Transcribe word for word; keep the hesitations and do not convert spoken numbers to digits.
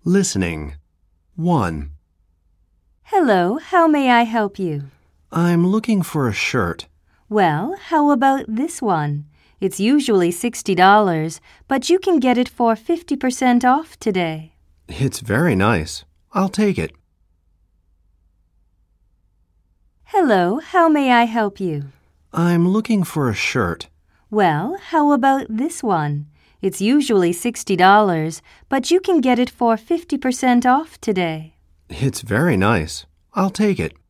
Listening. one. Hello, how may I help you? I'm looking for a shirt. Well, how about this one? It's usually sixty dollars, but you can get it for fifty percent off today. It's very nice. I'll take it. Hello, how may I help you? I'm looking for a shirt. Well, how about this one? It's usually sixty dollars, but you can get it for fifty percent off today. It's very nice. I'll take it.